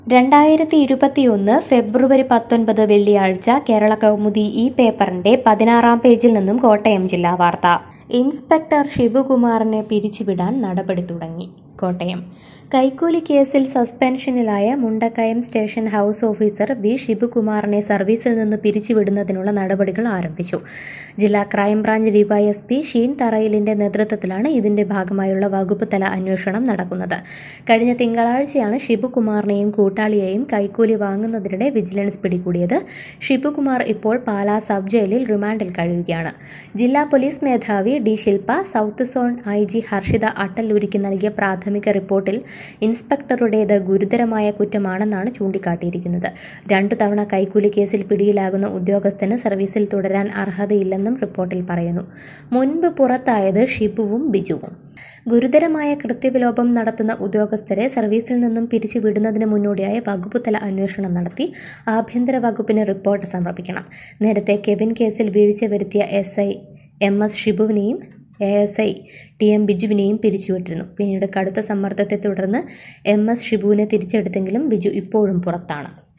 2021 ഫെബ്രുവരി 19 വെള്ളിയാഴ്ച കേരള കൗമുദി ഈ പേപ്പറിന്റെ 16-ാം പേജിൽ നിന്നും കോട്ടയം ജില്ലാ വാർത്ത. ഇൻസ്പെക്ടർ ഷിബുകുമാറിനെ പിരിച്ചുവിടാൻ നടപടി തുടങ്ങി. കോട്ടയം കൈക്കൂലി കേസിൽ സസ്പെൻഷനിലായ Mundakkayam station house officer V ഷിബുകുമാറിനെ സർവീസിൽ നിന്ന് പിരിച്ചുവിടുന്നതിനുള്ള നടപടികൾ ആരംഭിച്ചു. ജില്ലാ ക്രൈംബ്രാഞ്ച് ഡിവൈഎസ്പി ഷീൻ തറയിലിന്റെ നേതൃത്വത്തിലാണ് ഇതിന്റെ ഭാഗമായുള്ള വകുപ്പ് തല അന്വേഷണം നടക്കുന്നത്. കഴിഞ്ഞ തിങ്കളാഴ്ചയാണ് ഷിബുകുമാറിനെയും കൂട്ടാളിയെയും കൈക്കൂലി വാങ്ങുന്നതിനിടെ വിജിലൻസ് പിടികൂടിയത്. ഷിബുകുമാർ ഇപ്പോൾ പാലാ സബ് ജയിലിൽ റിമാൻഡിൽ കഴിയുകയാണ്. ജില്ലാ പോലീസ് മേധാവി D Shilpa, south zone IG Harshita അട്ടല്ലൂരിക്ക് നൽകിയ പ്രാഥമിക റിപ്പോർട്ടിൽ ഇൻസ്പെക്ടറുടേത് ഗുരുതരമായ കുറ്റമാണെന്നാണ് ചൂണ്ടിക്കാട്ടിയിരിക്കുന്നത്. 2 തവണ കൈക്കൂലി കേസിൽ പിടിയിലാകുന്ന ഉദ്യോഗസ്ഥന് സർവീസിൽ തുടരാൻ അർഹതയില്ലെന്നും റിപ്പോർട്ടിൽ പറയുന്നു. മുൻപ് പുറത്തായത് ഷിബുവും ബിജുവും. ഗുരുതരമായ കൃത്യവിലോപം നടത്തുന്ന ഉദ്യോഗസ്ഥരെ സർവീസിൽ നിന്നും പിരിച്ചുവിടുന്നതിന് മുന്നോടിയായി വകുപ്പുതല അന്വേഷണം നടത്തി ആഭ്യന്തര വകുപ്പിന് റിപ്പോർട്ട് സമർപ്പിക്കണം. നേരത്തെ കെവിൻ കേസിൽ വീഴ്ച വരുത്തിയ SI MS ഷിബുവിനെയും ASI TM ബിജുവിനെയും പിരിച്ചുവിട്ടിരുന്നു. പിന്നീട് കടുത്ത സമ്മർദ്ദത്തെ തുടർന്ന് MS ഷിബുവിനെ തിരിച്ചെടുത്തെങ്കിലും ബിജു ഇപ്പോഴും പുറത്താണ്.